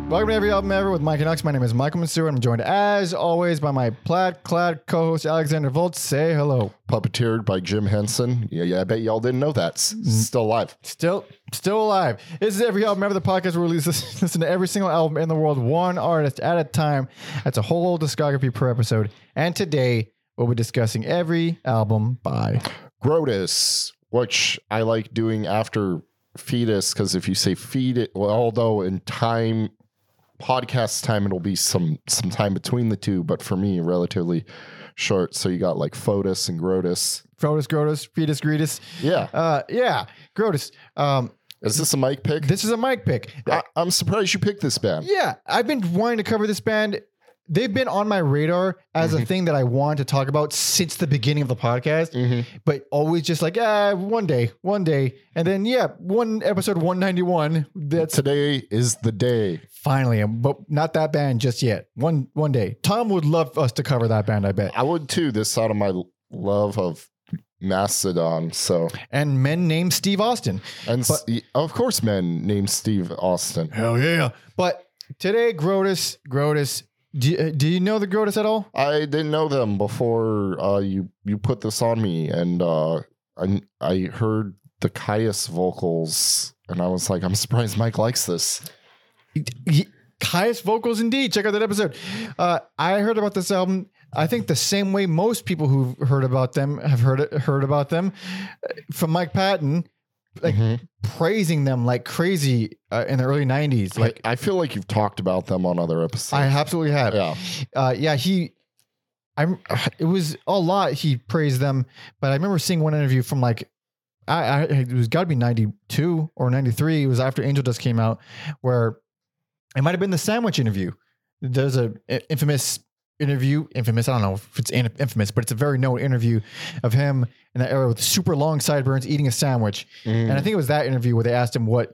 Welcome to Every Album Ever with Mike and Ux. My name is Michael Mansur, and I'm joined as always by my plaid-clad co-host Alexander Volt. Say hello. Puppeteered by Jim Henson. Yeah, I bet y'all didn't know that. Still alive. Still alive. This is Every Album Ever, the podcast where we listen to every single album in the world, one artist at a time. That's a whole discography per episode. And today we'll be discussing every album by Grotus, which I like doing after Fetus, because if you say feed it, well, although in time, podcast time, it'll be some time between the two, but for me, relatively short. So you got like Foetus and Grotus. Grotus, Fetus, Gretus. Yeah. Grotus. Is this a mic pick? This is a mic pick. I'm surprised you picked this band. Yeah, I've been wanting to cover this band. They've been on my radar as a thing that I wanted to talk about since the beginning of the podcast, but always just like, one day. And then, one episode 191. Today is the day. Finally, but not that band just yet. One day. Tom would love us to cover that band, I bet. I would too. This out of my love of Mastodon. So, and men named Steve Austin. And of course, men named Steve Austin. Hell yeah. But today, Grotus. Do you know the Grotus at all? I didn't know them before you put this on me, and I heard the Caius vocals, and I was like, I'm surprised Mike likes this. Caius vocals, indeed. Check out that episode. I heard about this album, I think the same way most people who've heard about them have heard about them, from Mike Patton. Praising them like crazy in the early 90s. Like I feel like you've talked about them on other episodes. I absolutely have. Yeah. It was a lot. He praised them, but I remember seeing one interview from like, it was got to be 92 or 93. It was after Angel Dust came out, where it might've been the Sandwich interview. There's a infamous interview. I don't know if it's infamous, but it's a very known interview of him in that era with super long sideburns eating a sandwich. And I think it was that interview where they asked him what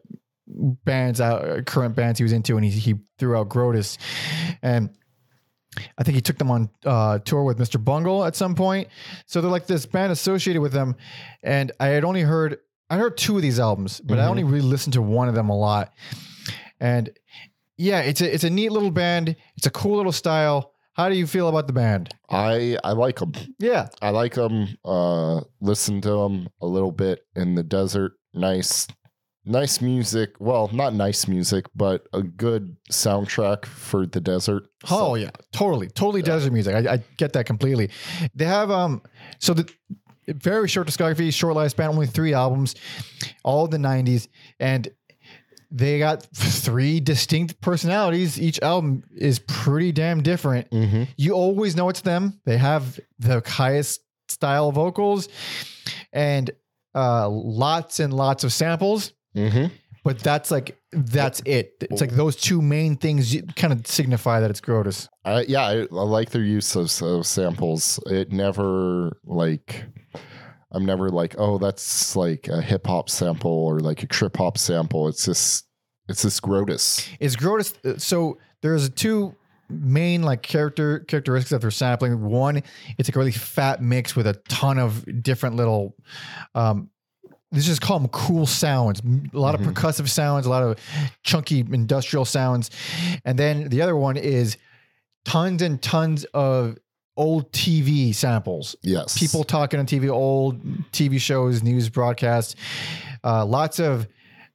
current bands he was into, and he threw out Grotus. And I think he took them on tour with Mr. Bungle at some point. So they're like this band associated with them. And I heard two of these albums, but I only really listened to one of them a lot. And yeah, it's a neat little band. It's a cool little style. How do you feel about the band? I like them. Yeah. I like them. Listen to them a little bit in the desert. Nice music. Well, not nice music, but a good soundtrack for the desert. Oh, yeah. Totally desert music. I get that completely. They have, so the very short discography, short lifespan, only 3 albums, all the 90s. And they got 3 distinct personalities. Each album is pretty damn different. You always know it's them. They have the Caius style vocals and lots and lots of samples. But that's it. It's like those 2 main things kind of signify that it's Grotus. I like their use of samples. It never like... I'm never like, oh, that's like a hip hop sample or like a trip hop sample. It's this Grotus. It's Grotus. So there's 2 main like characteristics that they're sampling. One, it's like a really fat mix with a ton of different little, let's just call them cool sounds. A lot of percussive sounds, a lot of chunky industrial sounds. And then the other one is tons and tons of old TV samples. Yes. People talking on TV, old TV shows, news broadcasts, lots of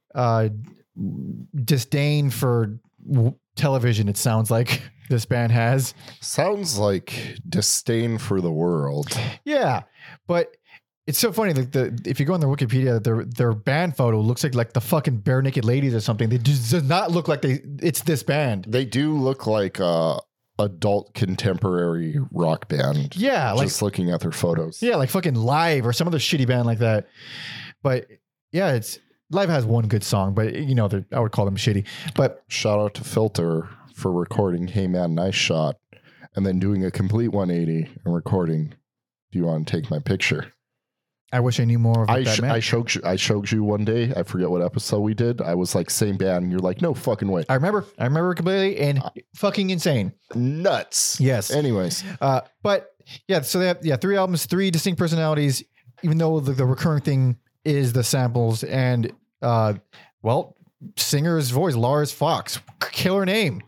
disdain for television. It sounds like this band has. Sounds like disdain for the world. Yeah. But it's so funny. Like if you go on their Wikipedia, their band photo looks like the fucking Bare Naked Ladies or something. They just does not look like it's this band. They do look like adult contemporary rock band. Yeah, just looking at their photos. Yeah, like fucking Live or some other shitty band like that. But yeah, Live has one good song, but I would call them shitty. But shout out to Filter for recording "Hey Man, Nice Shot," and then doing a complete 180 and recording "Do You Want to Take My Picture?" I wish I knew more of that meant. I showed you one day. I forget what episode we did. I was like, same band. And you're like, no fucking way. I remember completely, and fucking insane. Nuts. Yes. Anyways. But yeah, so they have 3 albums, 3 distinct personalities, even though the recurring thing is the samples. And well, singer's voice, Lars Fox. Killer name.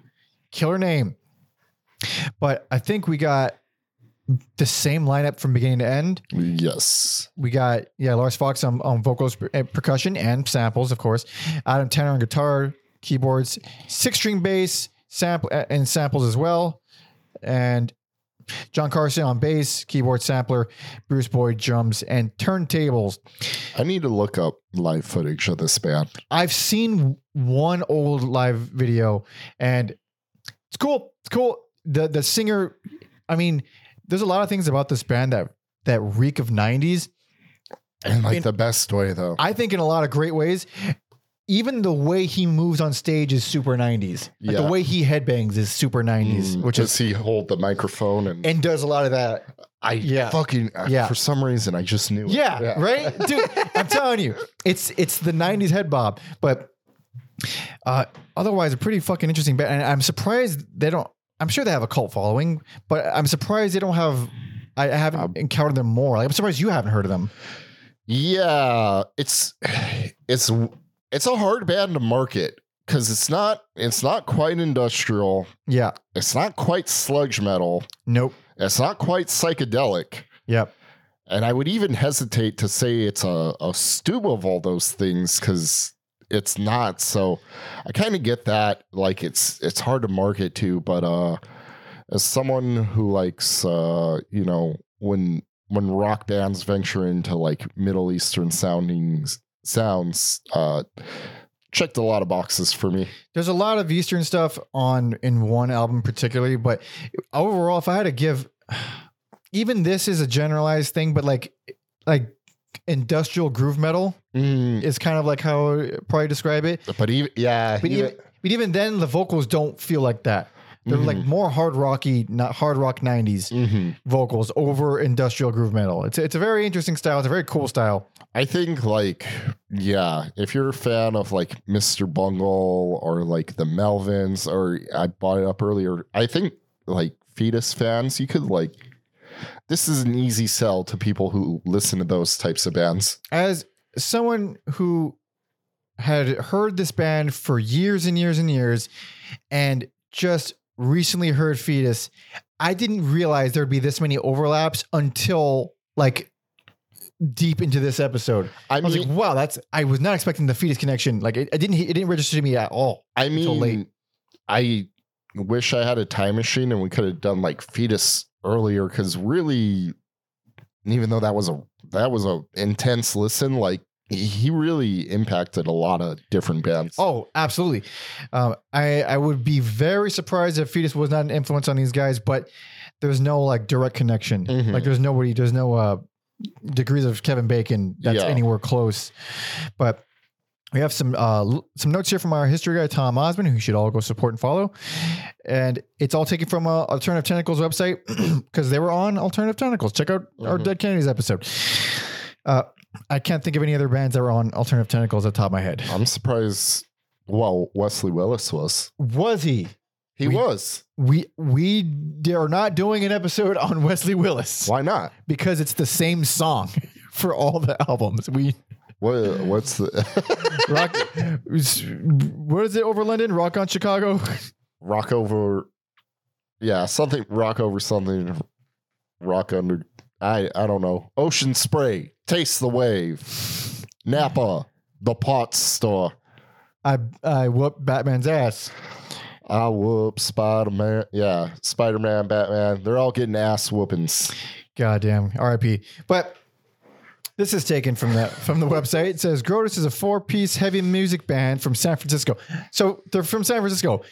But I think we got the same lineup from beginning to end. Yes. We got, Lars Fox on vocals and percussion and samples, of course. Adam Tanner on guitar, keyboards, 6-string bass, and samples as well. And John Carson on bass, keyboard sampler, Bruce Boyd drums, and turntables. I need to look up live footage of this band. I've seen one old live video, and it's cool. It's cool. The singer, I mean, there's a lot of things about this band that reek of 90s. And the best way, though. I think in a lot of great ways. Even the way he moves on stage is super 90s. Like the way he headbangs is super 90s. Which does he hold the microphone and does a lot of that. For some reason, I just knew it. Yeah, right? Dude, I'm telling you, it's the 90s head bob. But otherwise, a pretty fucking interesting band. And I'm surprised they don't, I'm sure they have a cult following, but I'm surprised they don't have, I haven't encountered them more. Like, I'm surprised you haven't heard of them. Yeah, it's a hard band to market because it's not quite industrial. Yeah. It's not quite sludge metal. Nope. It's not quite psychedelic. Yep. And I would even hesitate to say it's a stew of all those things because it's not. So I kind of get that. Like it's hard to market to, but as someone who likes when rock bands venture into like Middle Eastern sounds checked a lot of boxes for me. There's a lot of Eastern stuff in one album particularly, but overall, if I had to give, even this is a generalized thing, but like industrial groove metal is kind of like how I would probably describe it. But even then, the vocals don't feel like that. They're like more hard rock 90s vocals over industrial groove metal. It's a very interesting style. It's a very cool style. I think if you're a fan of like Mr. Bungle or like the Melvins, or I brought it up earlier, I think like Fetus fans, you could this is an easy sell to people who listen to those types of bands. As someone who had heard this band for years and years and years and just recently heard Fetus, I didn't realize there'd be this many overlaps until like deep into this episode. I was like, wow, I was not expecting the Fetus connection. Like it didn't register to me at all. Until late. I wish I had a time machine and we could have done like Fetus earlier, because really, even though that was a intense listen, like he really impacted a lot of different bands. Oh, absolutely. I would be very surprised if Fetus was not an influence on these guys, but there's no like direct connection. Like there's no degrees of Kevin Bacon that's anywhere close. But we have some notes here from our history guy, Tom Osmond, who you should all go support and follow. And it's all taken from Alternative Tentacles website because they were on Alternative Tentacles. Check out our Dead Kennedys episode. I can't think of any other bands that were on Alternative Tentacles at the top of my head. I'm surprised. Well, Wesley Willis was. Was he? He was. We are not doing an episode on Wesley Willis. Why not? Because it's the same song for all the albums. What's the rock? What is it over London? Rock on Chicago? Rock over. Yeah, something. Rock over something. Rock under. I don't know. Ocean Spray. Taste the Wave. Napa. The Potts Store. I whoop Batman's ass. I whoop Spider-Man. Yeah, Spider-Man, Batman. They're all getting ass whoopings. Goddamn. R.I.P. But this is taken from the website. It says Grotus is a 4-piece heavy music band from San Francisco. So they're from San Francisco.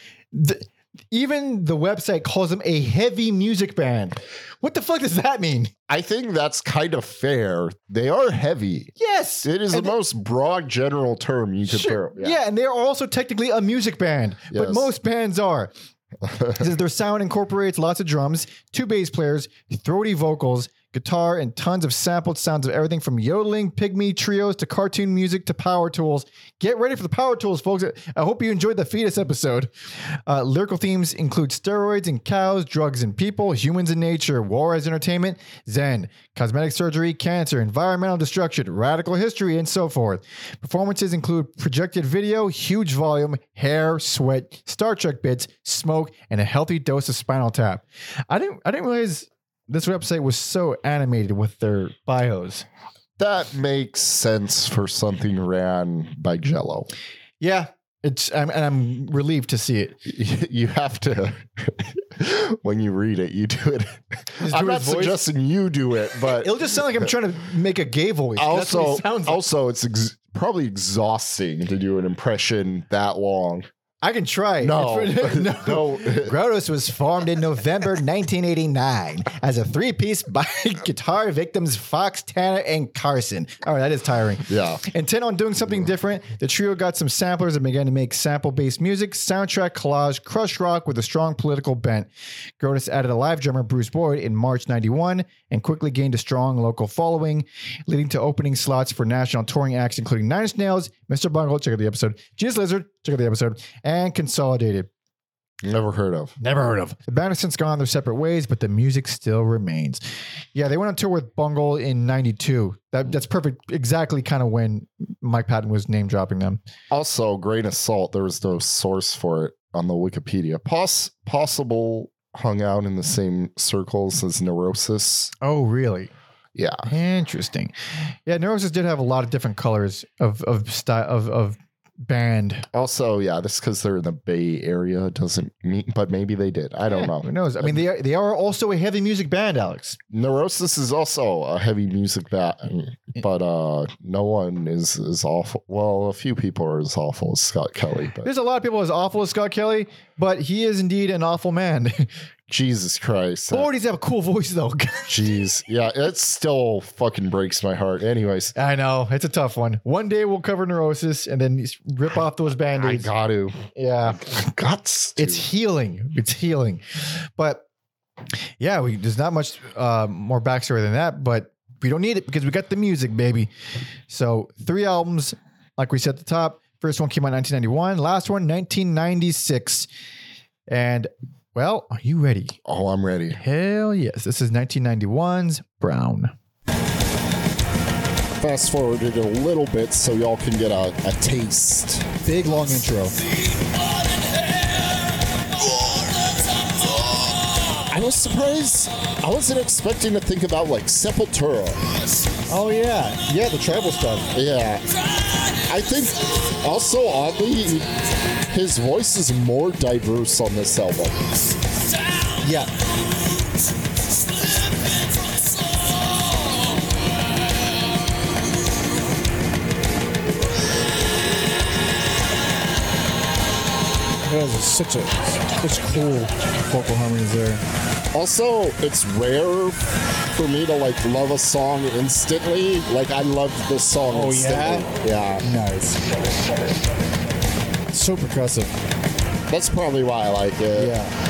Even the website calls them a heavy music band. What the fuck does that mean? I think that's kind of fair. They are heavy. Yes. It is the most broad general term you could throw. Yeah, and they're also technically a music band. Yes. But most bands are. It says their sound incorporates lots of drums, 2 bass players, throaty vocals, guitar, and tons of sampled sounds of everything from yodeling, pygmy trios to cartoon music to power tools. Get ready for the power tools, folks. I hope you enjoyed the Fetus episode. Lyrical themes include steroids and cows, drugs and people, humans and nature, war as entertainment, Zen, cosmetic surgery, cancer, environmental destruction, radical history, and so forth. Performances include projected video, huge volume, hair, sweat, Star Trek bits, smoke, and a healthy dose of Spinal Tap. I didn't realize this website was so animated with their bios. That makes sense for something ran by Jello. Yeah, I'm relieved to see it. You have to, when you read it, you do it. I'm not suggesting you do it, but it'll just sound like I'm trying to make a gay voice. That's what it sounds like. Also, it's probably exhausting to do an impression that long. I can try. No. Grotus was formed in November 1989 as a three-piece by guitar victims Fox, Tanner, and Carson. All right, that is tiring. Yeah. Intent on doing something different, the trio got some samplers and began to make sample-based music, soundtrack collage, crush rock with a strong political bent. Grotus added a live drummer, Bruce Boyd, in March 91 and quickly gained a strong local following, leading to opening slots for national touring acts, including Nine Inch Nails, Mr. Bungle, check out the episode, Jesus Lizard, check out the episode, and Consolidated. Never heard of. The band has since gone their separate ways, but the music still remains. Yeah, they went on tour with Bungle in 92. That's perfect. Exactly kind of when Mike Patton was name dropping them. Also, grain of salt, there was no source for it on the Wikipedia. Possible hung out in the same circles as Neurosis. Oh, really? Yeah. Interesting. Yeah, Neurosis did have a lot of different colors of style of band. Also, yeah, this because they're in the Bay Area doesn't mean, but maybe they did. I don't know. Who knows? I mean, they are also a heavy music band, Alex. Neurosis is also a heavy music band, but no one is awful. Well, a few people are as awful as Scott Kelly. But there's a lot of people as awful as Scott Kelly, but he is indeed an awful man. Jesus Christ. Boy, does he have a cool voice, though. Jeez. Yeah, it still fucking breaks my heart. Anyways. I know. It's a tough one. One day we'll cover Neurosis and then rip off those Band-Aids. I got to. Yeah. Guts. It's healing. It's healing. But yeah, there's not much more backstory than that, but we don't need it because we got the music, baby. So 3 albums, like we said at the top. First one came out in 1991. Last one, 1996. And... well, are you ready? Oh, I'm ready. Hell yes. This is 1991's Brown. Fast forward it a little bit so y'all can get a taste. Big long intro. I was surprised. I wasn't expecting to think about like Sepultura. Oh, yeah. Yeah, the tribal stuff. Yeah. I think also oddly, his voice is more diverse on this album. Yeah. Such cool vocal harmonies there. Also, it's rare for me to like love a song instantly. Like I loved this song instantly. Yeah? Nice. So percussive. That's probably why I like it. Yeah.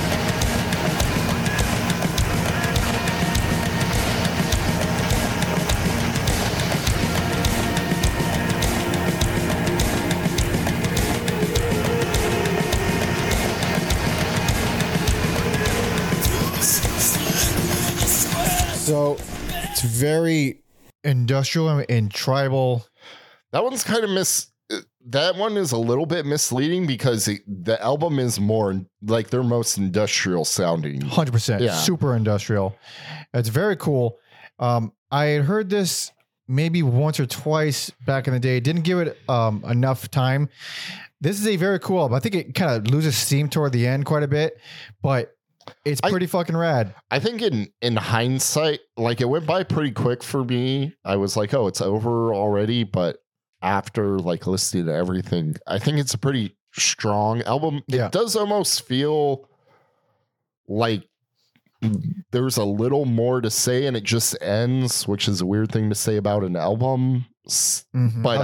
So it's very industrial and tribal. That one's kind of that one is a little bit misleading because the album is more like their most industrial sounding. 100%. Yeah. Super industrial. It's very cool. I had heard this maybe once or twice back in the day. Didn't give it enough time. This is a very cool album. I think it kind of loses steam toward the end quite a bit, but it's pretty fucking rad. I think in hindsight, like it went by pretty quick for me. I was like, oh, it's over already. But after like listening to everything, I think it's a pretty strong album. Yeah. It does almost feel like there's a little more to say and it just ends, which is a weird thing to say about an album. Mm-hmm. But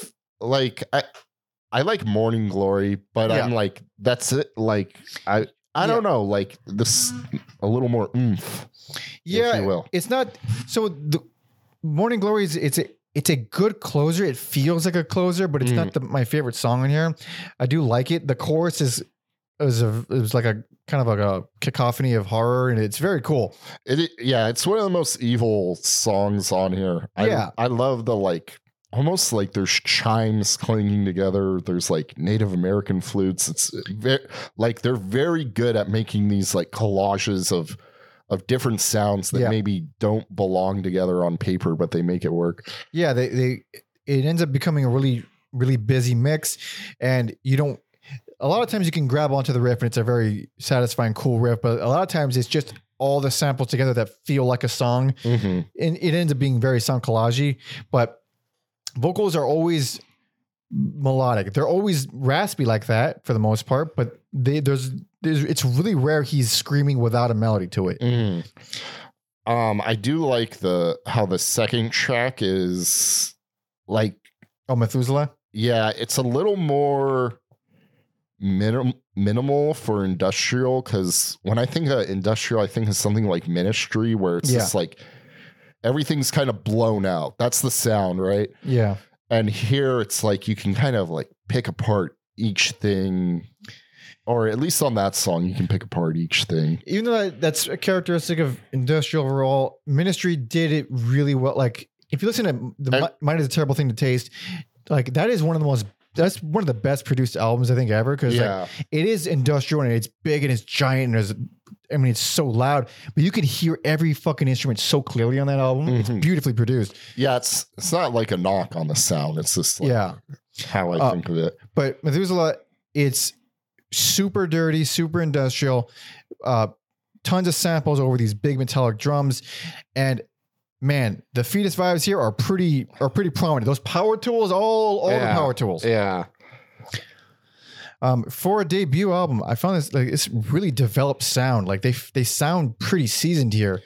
I like Morning Glory, but I'm like, that's it. Like I I don't know, like this a little more oomph. Yeah, if you will. it's not. So the Morning Glory is it's a good closer. It feels like a closer, but it's not my favorite song on here. I do like it. The chorus it was like a kind of like a cacophony of horror, and it's very cool. It's one of the most evil songs on here. I love the like almost like there's chimes clanging together. There's like Native American flutes. It's like they're very good at making these like collages of different sounds that maybe don't belong together on paper, but they make it work. Yeah, it ends up becoming a really, really busy mix, and a lot of times you can grab onto the riff and it's a very satisfying, cool riff, but a lot of times it's just all the samples together that feel like a song, and it ends up being very sound collagey, but vocals are always melodic. They're always raspy like that for the most part, but it's really rare he's screaming without a melody to it. I do like how the second track is like Methuselah. Yeah, it's a little more minimal for industrial, because when I think of industrial, I think of something like Ministry, where it's just like everything's kind of blown out. That's the sound, right? Yeah. And here it's like you can kind of like pick apart each thing, or at least on that song, you can pick apart each thing. Even though that's a characteristic of industrial overall, Ministry did it really well. Like if you listen to Mind is a Terrible Thing to Taste, like that's one of the best produced albums I think ever, because like, it is industrial and it's big and it's giant and it's so loud, but you can hear every fucking instrument so clearly on that album. It's beautifully produced. Yeah, it's not like a knock on the sound. It's just like how I think of it. But Methuselah, it's super dirty, super industrial, tons of samples over these big metallic drums, and man, the Fetus vibes here are pretty prominent. Those power tools, all the power tools. Yeah. For a debut album, I found this like it's really developed sound. Like they sound pretty seasoned here.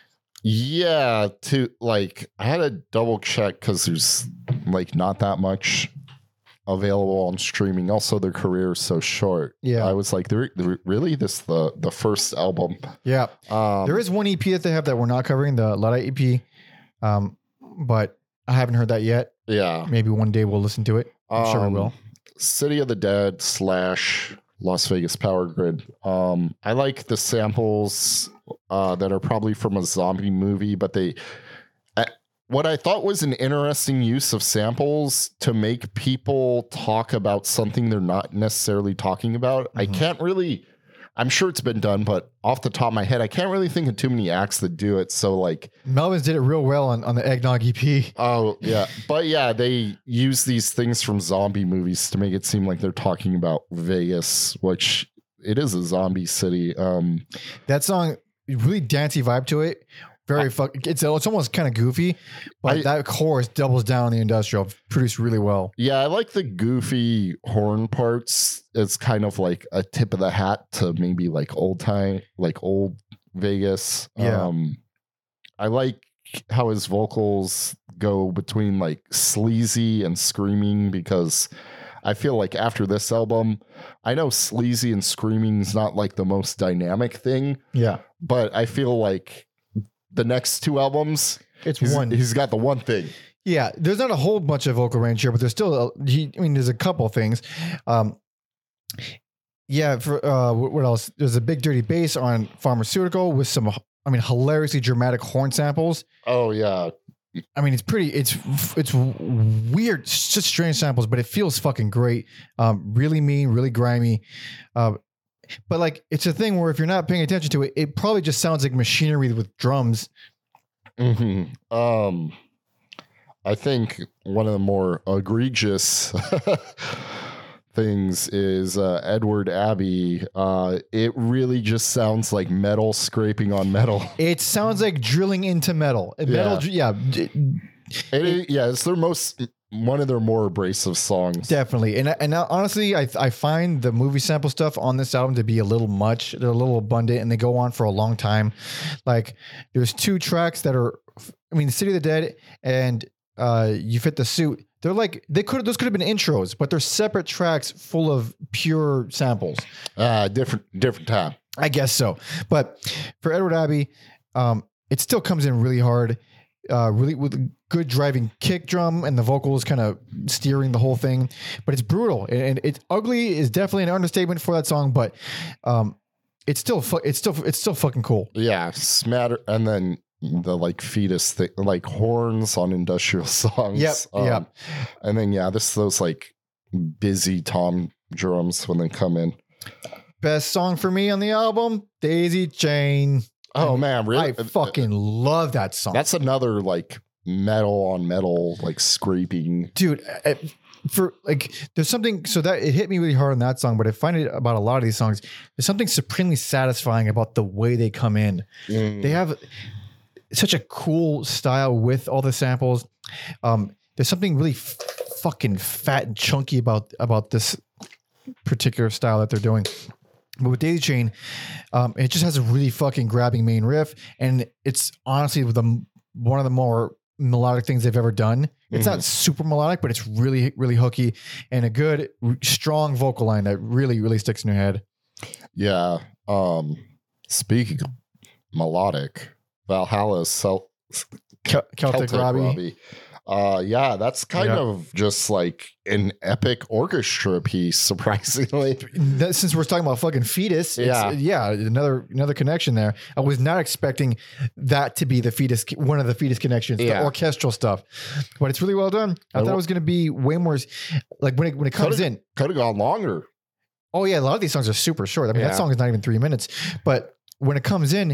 Yeah, I had to double check because there's like not that much available on streaming. Also, their career is so short. Yeah, I was like, they're really this the first album. Yeah, there is one EP that they have that we're not covering, the Luddite EP, but I haven't heard that yet. Yeah, maybe one day we'll listen to it. I'm sure we will. City of the Dead / Las Vegas Power Grid. I like the samples that are probably from a zombie movie, but what I thought was an interesting use of samples to make people talk about something they're not necessarily talking about. I can't really, I'm sure it's been done, but off the top of my head, I can't really think of too many acts that do it. So like Melvins did it real well on the Eggnog EP. Oh yeah. But yeah, they use these things from zombie movies to make it seem like they're talking about Vegas, which it is a zombie city. That song, really dancey vibe to it. Very it's almost kind of goofy, but that chorus doubles down on the industrial, produced really well. Yeah, I like the goofy horn parts. It's kind of like a tip of the hat to maybe like old Vegas. Yeah. I like how his vocals go between like sleazy and screaming, because I feel like after this album, I know sleazy and screaming is not like the most dynamic thing. Yeah. But I feel like the next two albums, he's got the one thing. Yeah, there's not a whole bunch of vocal range here, but there's still there's a couple things. What else? There's a big dirty bass on Pharmaceutical with some hilariously dramatic horn samples. Oh yeah. It's weird, it's just strange samples, but it feels fucking great. Really mean, really grimy. But like, it's a thing where if you're not paying attention to it, it probably just sounds like machinery with drums. I think one of the more egregious things is Edward Abbey. It really just sounds like metal scraping on metal. It sounds like drilling into metal. It's one of their more abrasive songs. Definitely. And honestly, I find the movie sample stuff on this album to be a little much. They're a little abundant and they go on for a long time. Like there's two tracks that are, City of the Dead and You Fit the Suit. They're like those could have been intros, but they're separate tracks full of pure samples. Different time. I guess so. But for Edward Abbey, it still comes in really hard, really with a good driving kick drum and the vocals kind of steering the whole thing. But it's brutal, and it's ugly is definitely an understatement for that song. But it's still fucking cool. Yeah, smatter, and then the like Fetus thing, like horns on industrial songs. Yep. And then those like busy tom drums when they come in. Best song for me on the album, Daisy Chain. Oh man, really? I fucking love that song. That's another like metal on metal, like scraping. Dude, for like, there's something, so that it hit me really hard on that song, but I find it about a lot of these songs, there's something supremely satisfying about the way they come in. They have such a cool style with all the samples. There's something really fucking fat and chunky about this particular style that they're doing. But with Daisy Chain, it just has a really fucking grabbing main riff, and it's honestly one of the more melodic things they've ever done. It's not super melodic, but it's really, really hooky, and a good, strong vocal line that really, really sticks in your head. Yeah. Speaking of melodic, Valhalla's Celtic Robbie. That's kind of just like an epic orchestra piece, surprisingly. Since we're talking about fucking Fetus, another connection there. I was not expecting that to be one of the Fetus connections, the orchestral stuff, but it's really well done. I thought it was going to be way more like when it comes in. Could have gone longer. Oh yeah, a lot of these songs are super short. I mean, that song is not even 3 minutes, but when it comes in,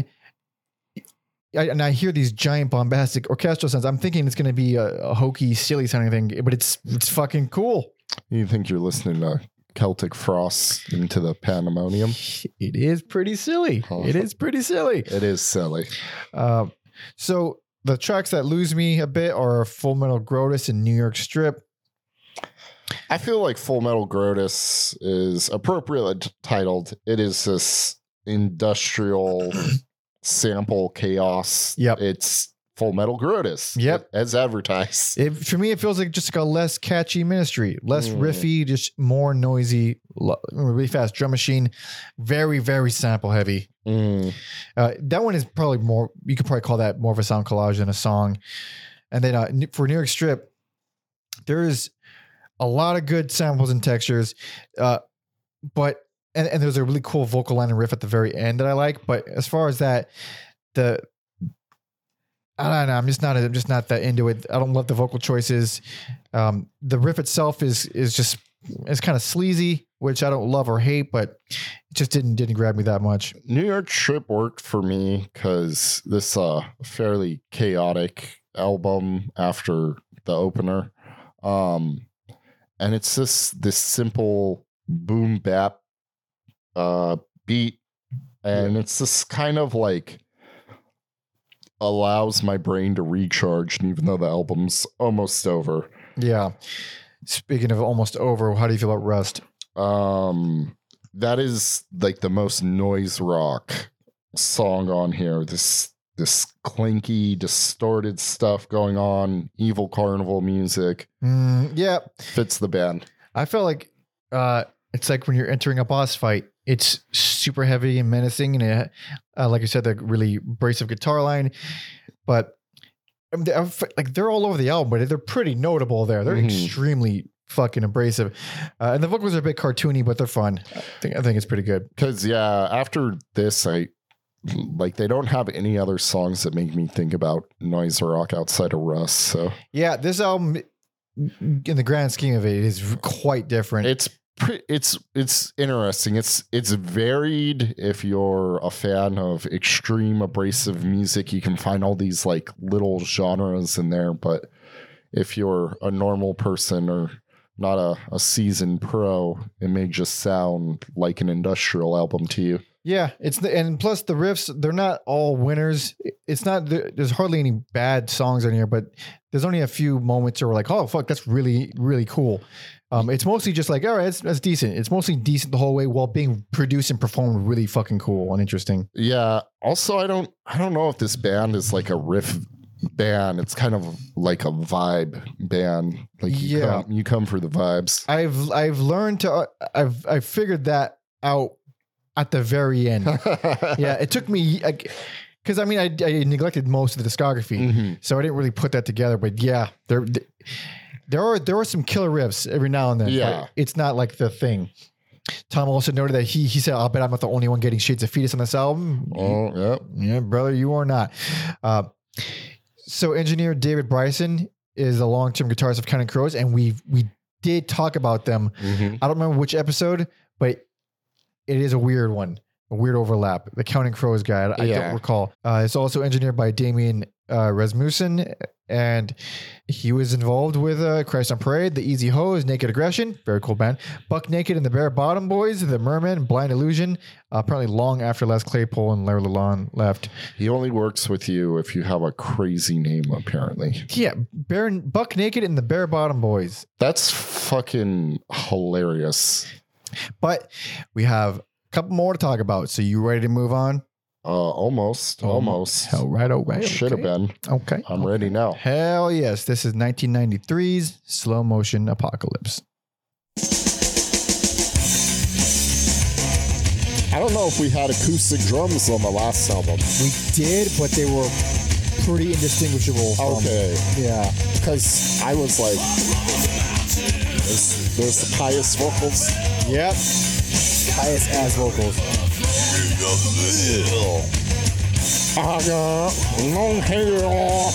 I hear these giant bombastic orchestral sounds, I'm thinking it's going to be a hokey, silly sounding thing, but it's fucking cool. You think you're listening to Celtic Frost into the Pandemonium? It is pretty silly. It is pretty silly. It is silly. So the tracks that lose me a bit are Full Metal Grotus and New York Strip. I feel like Full Metal Grotus is appropriately titled. It is this industrial sample chaos. Yep. It's Full Metal Grotus. Yep. As advertised. For me, it feels like just like a less catchy Ministry, less riffy, just more noisy, really fast drum machine, very, very sample heavy. That one is probably more, you could probably call that more of a sound collage than a song. And then for New York Strip, there is a lot of good samples and textures, but And there's a really cool vocal line and riff at the very end that I like. But as far as that, I don't know. I'm just not that into it. I don't love the vocal choices. The riff itself is kind of sleazy, which I don't love or hate, but it just didn't grab me that much. New York Strip worked for me because this fairly chaotic album after the opener, and it's this simple boom bap beat, and it's this kind of like allows my brain to recharge, and even though the album's almost over. Yeah. Speaking of almost over, how do you feel about Rust? That is like the most noise rock song on here. This clinky, distorted stuff going on, evil carnival music. Yeah. Fits the band. I felt like it's like when you're entering a boss fight. It's super heavy and menacing, and it, like you said, the really abrasive guitar line. But they're all over the album, but they're pretty notable there. They're extremely fucking abrasive, and the vocals are a bit cartoony, but they're fun. I think it's pretty good. Because after this, they don't have any other songs that make me think about noise rock outside of Rust. So yeah, this album, in the grand scheme of it, is quite different. It's interesting. It's varied. If you're a fan of extreme abrasive music, you can find all these like little genres in there. But if you're a normal person or not a seasoned pro, it may just sound like an industrial album to you. Yeah, and plus the riffs, they're not all winners. It's not, there's hardly any bad songs in here, but there's only a few moments where we're like, oh fuck, that's really, really cool. It's mostly just like, all right, that's decent. It's mostly decent the whole way while being produced and performed really fucking cool and interesting. Yeah. Also, I don't know if this band is like a riff band. It's kind of like a vibe band. Like you come for the vibes. I've learned to I've figured that out at the very end. Yeah, it took me because I mean I neglected most of the discography, so I didn't really put that together. But yeah, there are some killer riffs every now and then. Yeah, it's not like the thing. Tom also noted that he said, "I'll bet I'm not the only one getting Shades of Fetus on this album." Oh, yeah, brother, you are not. So engineer David Bryson is a long-term guitarist of Counting Crows, and we did talk about them. I don't remember which episode, but it is a weird one, a weird overlap. The Counting Crows guy, I don't recall. It's also engineered by Damien Rasmussen, and he was involved with Christ on Parade, The Easy Hose, Naked Aggression, very cool band, Buck Naked and the Bare Bottom Boys, The Merman, Blind Illusion, apparently long after Les Claypool and Larry Lalonde left. He only works with you if you have a crazy name, apparently. Yeah, Buck Naked and the Bare Bottom Boys. That's fucking hilarious. But we have a couple more to talk about, so you ready to move on? Almost. All right. Should have been. Okay. I'm ready now. Hell yes. This is 1993's Slow Motion Apocalypse. I don't know if we had acoustic drums on the last album. We did, but they were pretty indistinguishable. Okay. Yeah. Because I was like, there's the pious vocals. Yep. Pious ass vocals. I got long hair.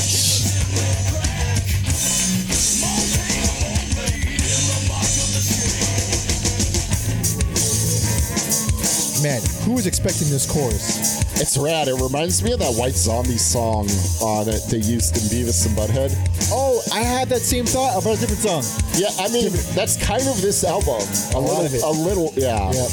Man, who was expecting this chorus? It's rad. It reminds me of that White Zombie song that they used in Beavis and Butthead. Oh, I had that same thought about a different song. Yeah, I mean, that's kind of this album. A little, yeah. Yep.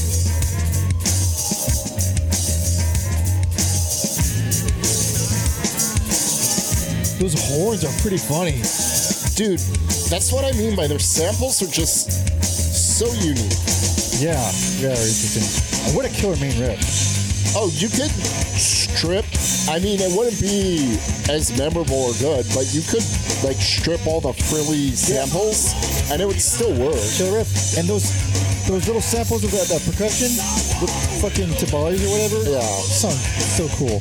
Those horns are pretty funny. Dude, that's what I mean by their samples are just so unique. Yeah, very interesting. What a killer main riff. Oh, you could strip. I mean, it wouldn't be as memorable or good, but you could like strip all the frilly samples, and it would still work. Killer riff. And those little samples of that percussion with fucking timbales or whatever. Yeah. Song so cool.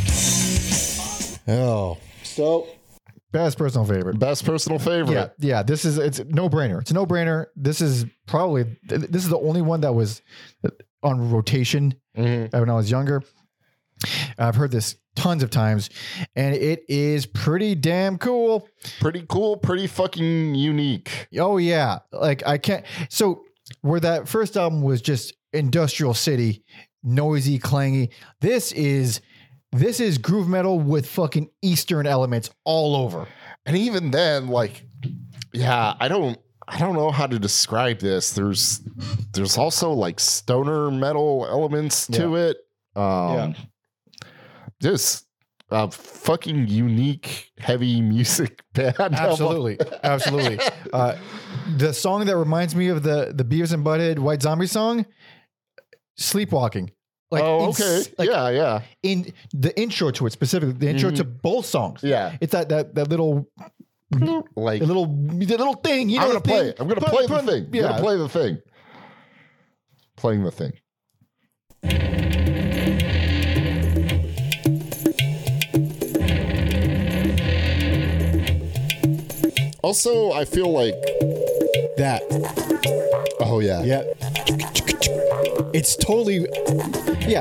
Oh. So, best personal favorite. Best personal favorite. Yeah. It's a no-brainer. It's a no-brainer. This is the only one that was on rotation when I was younger. I've heard this tons of times, and it is pretty damn cool. Pretty cool. Pretty fucking unique. Oh yeah. Like I can't. So where that first album was just industrial city, noisy, clangy. This is groove metal with fucking Eastern elements all over. And even then, like, yeah, I don't know how to describe this. There's also like stoner metal elements to it. Just a fucking unique heavy music band. Absolutely. The song that reminds me of the Beavis and Butthead White Zombie song, Sleepwalking. Like okay. Yeah. In the intro to it specifically, the intro to both songs. Yeah. It's that little like the little thing. You know, I'm gonna play it. I'm gonna play the thing. Yeah. I'm gonna play the thing. Playing the thing. Also, I feel like that. Oh yeah. Yeah. It's totally, yeah.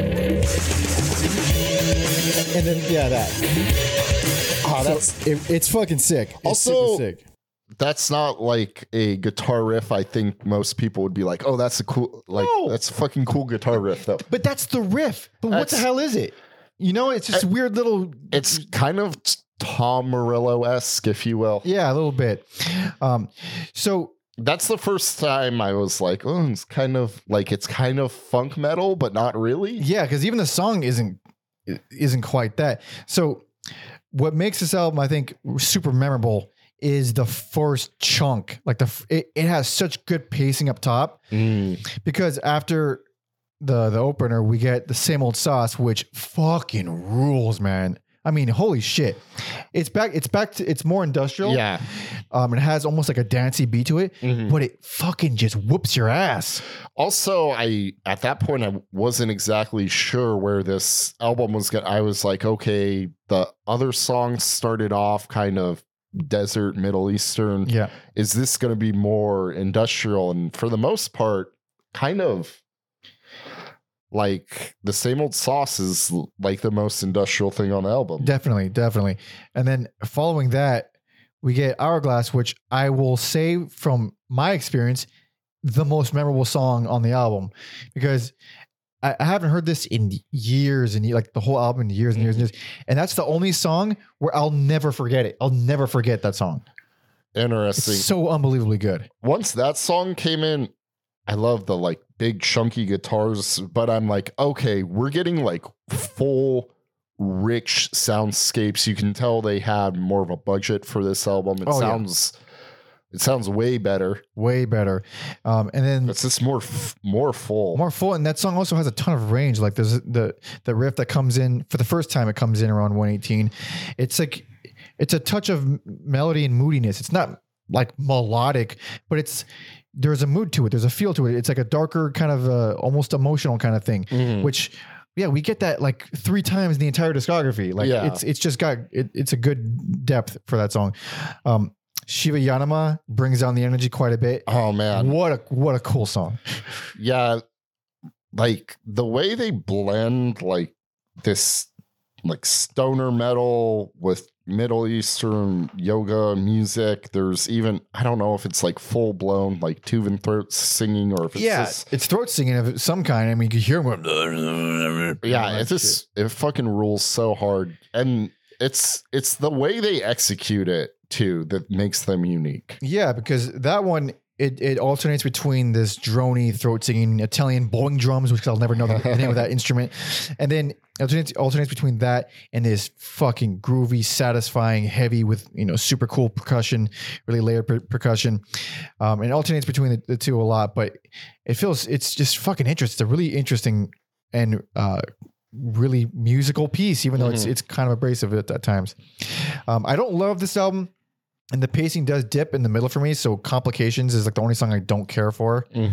And then, that. Oh, it's fucking sick. It's also super sick. That's not like a guitar riff. I think most people would be like, "Oh, that's a cool, that's a fucking cool guitar riff, though." But that's the riff. But what the hell is it? You know, it's just weird little. It's kind of Tom Morello-esque, if you will. Yeah, a little bit. So. That's the first time I was like, oh, it's kind of funk metal, but not really. Yeah, because even the song isn't quite that. So what makes this album, I think, super memorable is the first chunk. Like it has such good pacing up top because after the opener, we get the Same Old Sauce, which fucking rules, man. I mean, holy shit. It's more industrial. Yeah. It has almost like a dancey beat to it, but it fucking just whoops your ass. Also, at that point I wasn't exactly sure where this album was going. I was like, okay, the other songs started off kind of desert, Middle Eastern. Yeah. Is this going to be more industrial? And for the most part, kind of like the same old sauce is like the most industrial thing on the album. Definitely. And then following that, we get Hourglass, which I will say from my experience, the most memorable song on the album, because I haven't heard this in years and like the whole album in years and years and years. And that's the only song where I'll never forget it. I'll never forget that song. Interesting. It's so unbelievably good. Once that song came in, I love the like big chunky guitars, but I'm like, okay, we're getting like full rich soundscapes. You can tell they had more of a budget for this album. It sounds way better. Way better. And then it's just more full. More full. And that song also has a ton of range. Like there's the riff that comes in for the first time, it comes in around 118. It's like, it's a touch of melody and moodiness. It's not like melodic, but there's a mood to it. There's a feel to it. It's like a darker kind of almost emotional kind of thing, which we get that like 3 times in the entire discography. Like it's just got, it's a good depth for that song. Shiva Yanama brings down the energy quite a bit. Oh man. What a cool song. Yeah. Like the way they blend like this like stoner metal with Middle Eastern yoga music. There's even, I don't know if it's like full blown like Tuvan throat singing or if it's just, it's throat singing of some kind. I mean, you can hear him going, it fucking rules so hard. And it's the way they execute it too that makes them unique. Yeah, because that one, it alternates between this droney throat singing Italian bowling drums, which I'll never know the name of that instrument, and then alternates between that and this fucking groovy, satisfying, heavy with super cool percussion, really layered percussion, and it alternates between the two a lot. But it's just fucking interesting. It's a really interesting and really musical piece, even though it's kind of abrasive at times. I don't love this album. And the pacing does dip in the middle for me. So Complications is like the only song I don't care for. What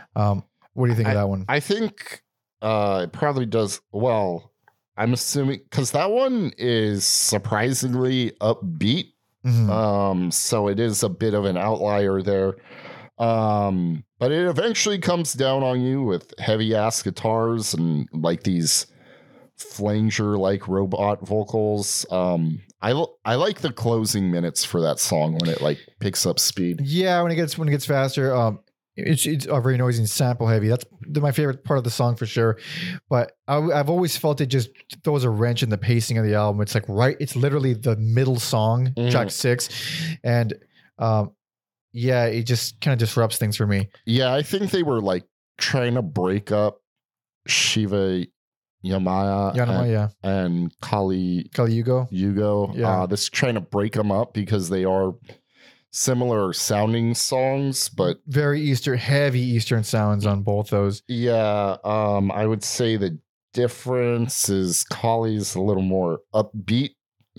do you think of that one? I think it probably does well. I'm assuming because that one is surprisingly upbeat. So it is a bit of an outlier there. But it eventually comes down on you with heavy ass guitars and like these flanger like robot vocals. I like the closing minutes for that song when it like picks up speed. Yeah, when it gets faster. It's a very noisy and sample heavy. That's my favorite part of the song for sure. But I've always felt it just throws a wrench in the pacing of the album. It's like it's literally the middle song, track 6, and it just kind of disrupts things for me. Yeah, I think they were like trying to break up Shiva Yanama and Kali Yugo. Yeah. This trying to break them up because they are similar sounding songs, but very heavy Eastern sounds on both those. Yeah. I would say the difference is Kali's a little more upbeat.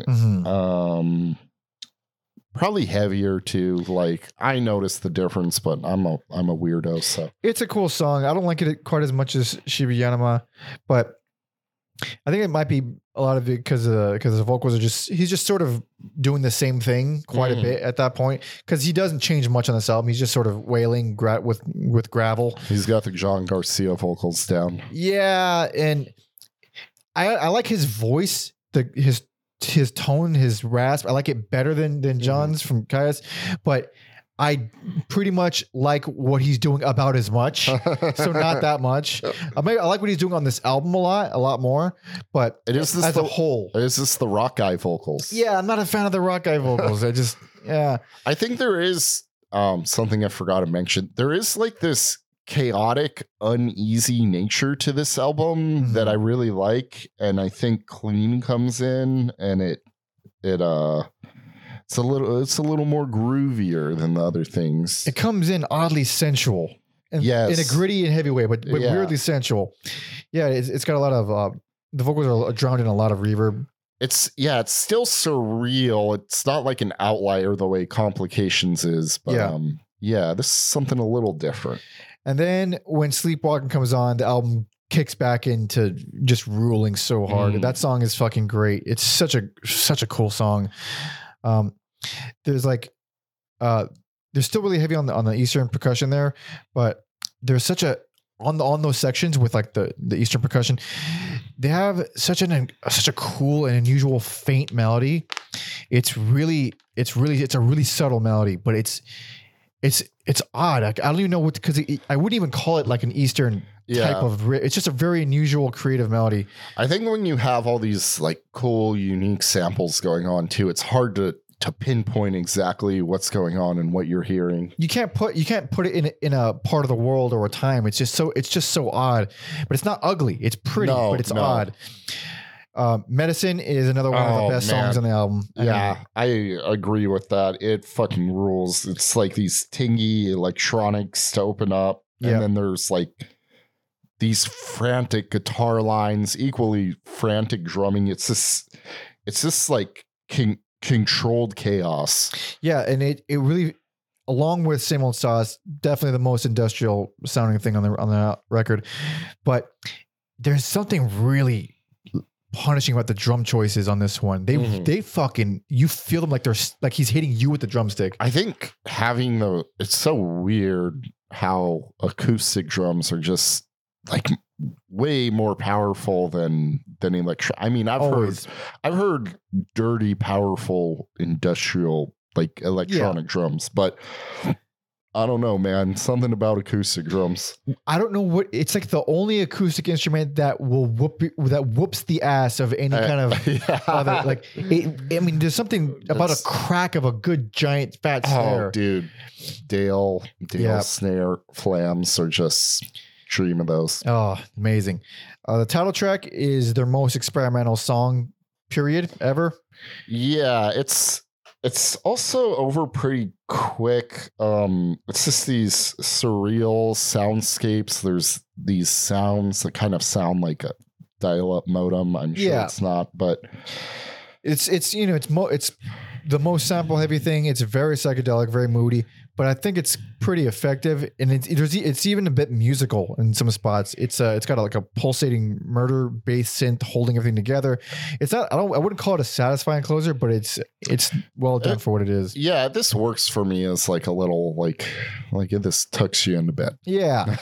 Probably heavier too. Like I noticed the difference, but I'm a weirdo. So it's a cool song. I don't like it quite as much as Shiva Yanama, but I think it might be a lot of it because the vocals are he's just sort of doing the same thing quite a bit at that point because he doesn't change much on this album. He's just sort of wailing with gravel. He's got the John Garcia vocals down. Yeah, and I like his voice, his tone, his rasp. I like it better than John's from Kyuss, but I pretty much like what he's doing about as much. So not that much. I like what he's doing on this album a lot more, but it is as a whole. Is this the rock guy vocals? Yeah, I'm not a fan of the rock guy vocals. I think there is something I forgot to mention. There is like this chaotic, uneasy nature to this album that I really like. And I think Clean comes in and it's a little more groovier than the other things. It comes in oddly sensual, in a gritty and heavy way, but weirdly sensual. Yeah, it's got a lot of the vocals are drowned in a lot of reverb, it's still surreal. It's not like an outlier the way Complications is, but this is something a little different. And then when Sleepwalking comes on, the album kicks back into just ruling so hard. That song is fucking great. It's such a cool song. There's like they're still really heavy on the Eastern percussion there, but there's such a on those sections with like the Eastern percussion, they have such a cool and unusual faint melody. It's a really subtle melody, but it's odd. I don't even know what, because I wouldn't even call it like an Eastern type of. It's just a very unusual creative melody. I think when you have all these like cool, unique samples going on too, it's hard to pinpoint exactly what's going on and what you're hearing. You can't put it in a part of the world or a time. It's just so odd, but it's not ugly. It's pretty, but it's odd. Medicine is another one of the best songs on the album. I agree with that. It fucking rules. It's like these tingy electronics to open up, and then there's like these frantic guitar lines, equally frantic drumming. It's just like controlled chaos. Yeah, and it really, along with Same Old Sauce, definitely the most industrial sounding thing on the record. But there's something really punishing about the drum choices on this one. They fucking, you feel them like they're like he's hitting you with the drumstick. I think it's so weird how acoustic drums are just like way more powerful than electric. I mean, I've heard dirty, powerful industrial like electronic drums, but I don't know, man. Something about acoustic drums. I don't know what it's like. The only acoustic instrument that will whoops the ass of any kind of other. Like, I mean, there's something about a crack of a good giant fat snare. Oh, dude, Dale snare flams are just dream of those. Oh, amazing. The title track is their most experimental song period ever. Yeah, it's also over pretty quick. It's just these surreal soundscapes. There's these sounds that kind of sound like a dial-up modem. I'm sure it's not, but it's the most sample heavy thing. It's very psychedelic, very moody, but I think it's pretty effective, and it's even a bit musical in some spots. It's got like a pulsating murder bass synth holding everything together. It's not, I wouldn't call it a satisfying closer, but it's well done for what it is. Yeah, this works for me as like a little like this tucks you into bed. Yeah,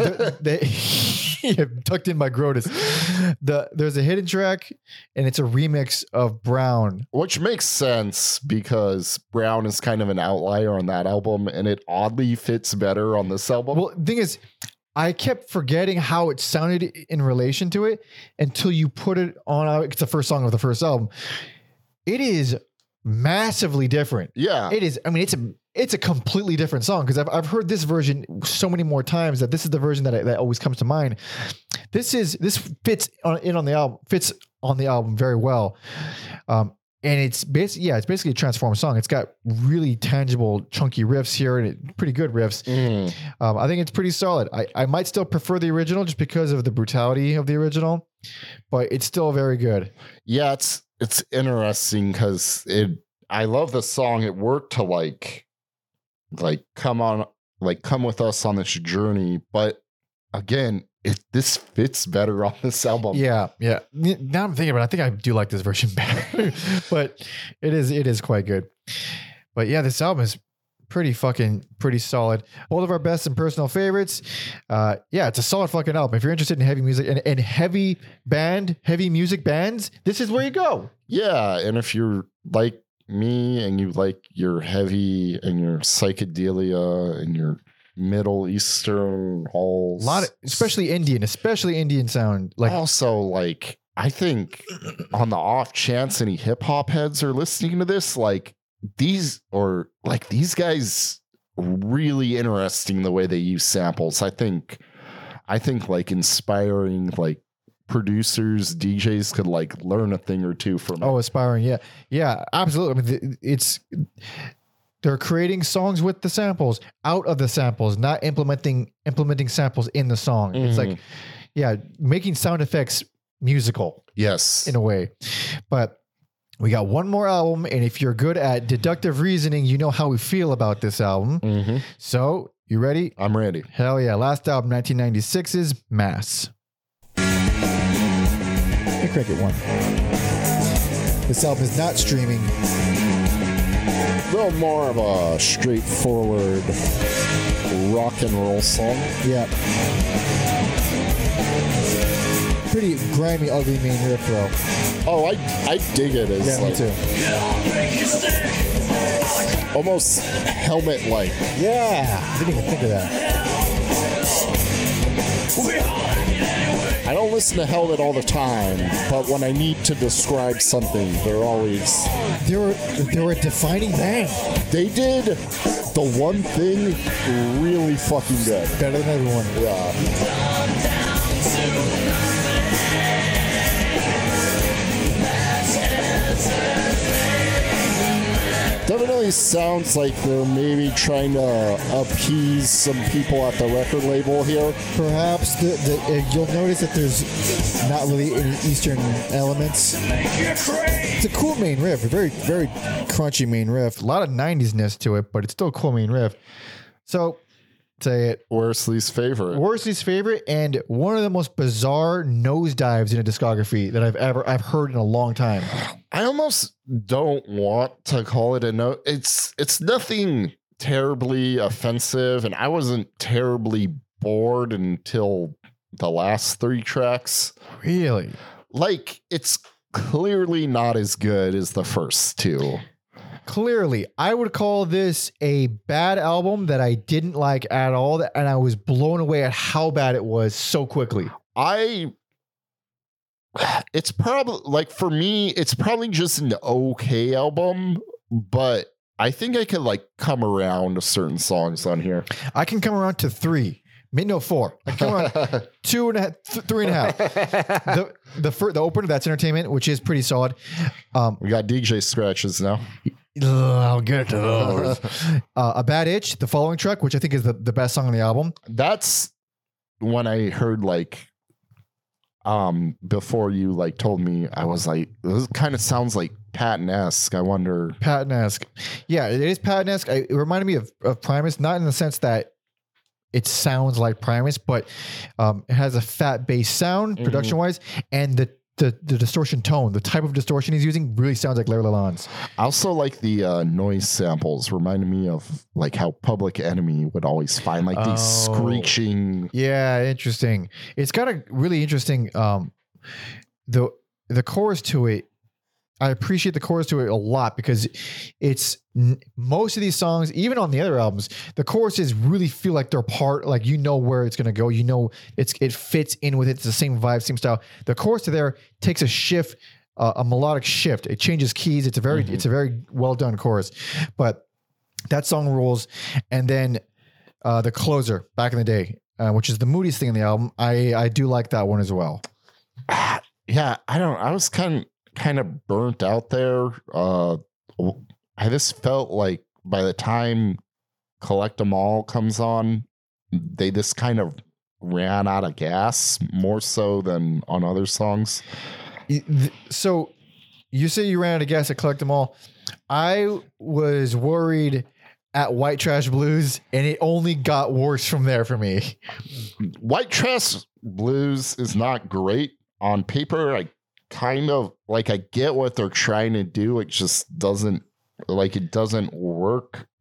tucked in by Grotus. There's a hidden track, and it's a remix of Brown, which makes sense because Brown is kind of an outlier on that album, and it oddly fits better on this album. Well, the thing is, I kept forgetting how it sounded in relation to it until you put it on. It's the first song of the first album. It is massively different. Yeah, it is. I mean, it's a completely different song, because I've heard this version so many more times that this is the version that always comes to mind. This fits on the album very well. And it's basically a transformed song. It's got really tangible, chunky riffs here, and pretty good riffs. I think it's pretty solid. I might still prefer the original just because of the brutality of the original, but it's still very good. Yeah, it's interesting because I love the song. It worked to like come with us on this journey, but again, this fits better on this album. Yeah. Now I'm thinking about it, I think I do like this version better, but it is quite good. But yeah, this album is pretty solid. All of our best and personal favorites. It's a solid fucking album. If you're interested in heavy music and heavy music bands, this is where you go. Yeah, and if you're like me and you like your heavy and your psychedelia and your Middle Eastern halls, especially Indian sound. Like, also, like, I think on the off chance any hip hop heads are listening to this, like these guys really interesting the way they use samples. I think like inspiring like producers, DJs could like learn a thing or two from it. Oh, aspiring, yeah, absolutely. I mean, they're creating songs with the samples, out of the samples, not implementing samples in the song. It's like, making sound effects musical. Yes, in a way. But We got one more album, and if you're good at deductive reasoning, you know how we feel about this album. Mm-hmm. So, you ready? I'm ready. Hell yeah. Last album, 1996's Mass. Hey, Cricket one. This album is not streaming. A little more of a straightforward rock and roll song. Yeah. Pretty grimy, ugly main riff, though. Oh, I dig it. It's Yeah, me like too. almost helmet-like. Yeah. Didn't even think of that. I don't listen to Helmet all the time, but when I need to describe something, they're always... They were a defining band. They did the one thing really fucking good. Better than everyone. Yeah. Definitely sounds like they're maybe trying to appease some people at the record label here. Perhaps you'll notice that there's not really any Eastern elements. It's a cool main riff, a very, very crunchy main riff. A lot of 90s-ness to it, but it's still a cool main riff. So, say it. Worsley's favorite. Worsley's favorite, and one of the most bizarre nosedives in a discography that I've heard in a long time. I almost don't want to call it a no. It's nothing terribly offensive, and I wasn't terribly bored until the last 3 tracks. Really? Like, it's clearly not as good as the first 2. Clearly, I would call this a bad album that I didn't like at all, and I was blown away at how bad it was so quickly. It's probably, like, for me, it's probably just an okay album, but I think I could, like, come around to certain songs on here. I can come around to 3. No, 4. I can come around 2.5, 3.5. The opener, that's Entertainment, which is pretty solid. We got DJ scratches now. I'll get to those. A Bad Itch, the following track, which I think is the best song on the album. That's when I heard, like, before you, like, told me, I was like, this kind of sounds like Patton-esque. I wonder. Patton-esque. Yeah, it is Patton-esque. It reminded me of Primus, not in the sense that it sounds like Primus, but it has a fat bass sound, production-wise, and the distortion tone, the type of distortion he's using really sounds like Larry Lalonde's. I also like the noise samples. Reminded me of, like, how Public Enemy would always find, like, these screeching. Yeah, interesting. It's got a really interesting the chorus to it. I appreciate the chorus to it a lot because it's most of these songs, even on the other albums, the choruses really feel like they're part, like, you know where it's going to go. You know, it fits in with it. It's the same vibe, same style. The chorus to there takes a shift, a melodic shift. It changes keys. It's a very well done chorus, but that song rules. And then the closer, Back in the Day, which is the moodiest thing in the album. I do like that one as well. Yeah, I was kind of burnt out there. I just felt like by the time Collect 'Em All comes on, they just kind of ran out of gas more so than on other songs. So you say you ran out of gas at Collect 'Em All. I was worried at White Trash Blues, and it only got worse from there for me. White Trash Blues is not great on paper. I kind of, like, I get what they're trying to do. It just doesn't work.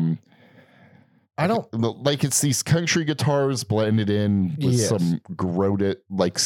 I don't like, it's these country guitars blended in with some grotesque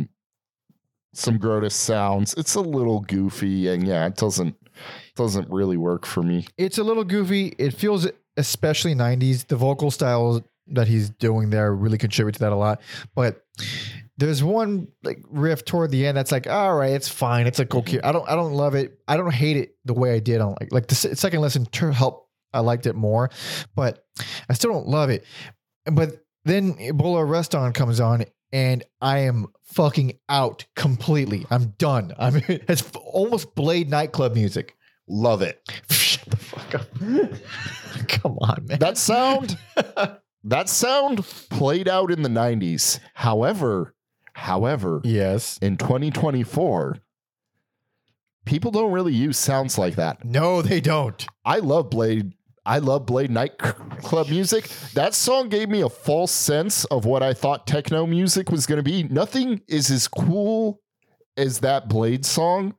sounds. It's a little goofy, and yeah, it doesn't really work for me. It's a little goofy. It feels especially 90s. The vocal styles that he's doing there really contribute to that a lot. But there's one, like, riff toward the end that's like, all right, it's fine. It's like, okay. I don't love it. I don't hate it the way I did on, like the second listen to help. I liked it more, but I still don't love it. But then Ebola Rest On comes on, and I am fucking out completely. I'm done. It's almost Blade nightclub music. Love it. Shut the fuck up. Come on, man. That sound played out in the 90s. However, yes, in 2024, people don't really use sounds like that. No, they don't. I love Blade Night Club music. That song gave me a false sense of what I thought techno music was going to be. Nothing is as cool as that Blade song.